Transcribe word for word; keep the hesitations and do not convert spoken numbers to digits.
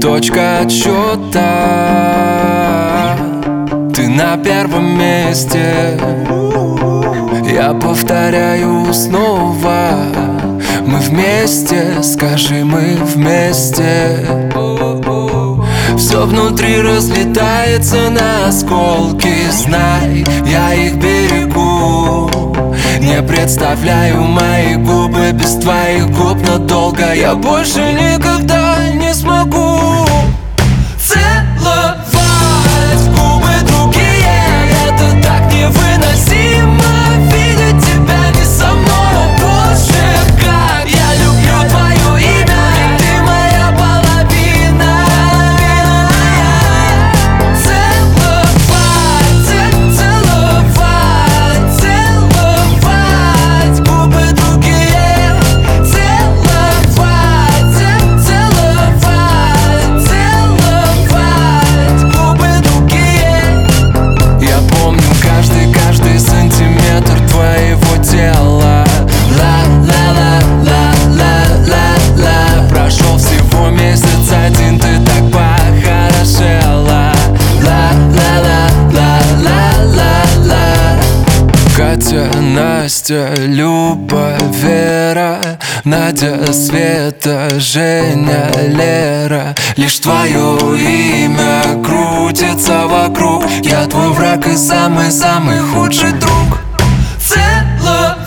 точка отсчета. Ты на первом месте, я повторяю снова. Мы вместе, скажи, мы вместе. Все внутри разлетается на осколки. Знай, я их берегу. Не представляю мои губы без твоих губ надолго. Я больше никогда не смогу целовать губы другие. Это так невыносимо, видеть тебя не со мной. Боже, как я люблю твое имя, ты моя половина. Целовать, целовать, целовать губы другие. Целовать, целовать, целовать губы другие. Я помню каждый, каждый сантиметр твоего тела. Ла-ла-ла-ла-ла-ла-ла. Прошел всего месяц один, ты так похорошела. Ла-ла-ла-ла-ла-ла-ла. Катя, Настя, Люба, Вера, Надя, Света, Женя, Лера. Лишь твое имя крутится вокруг. Я твой враг и самый-самый худший друг. Целовать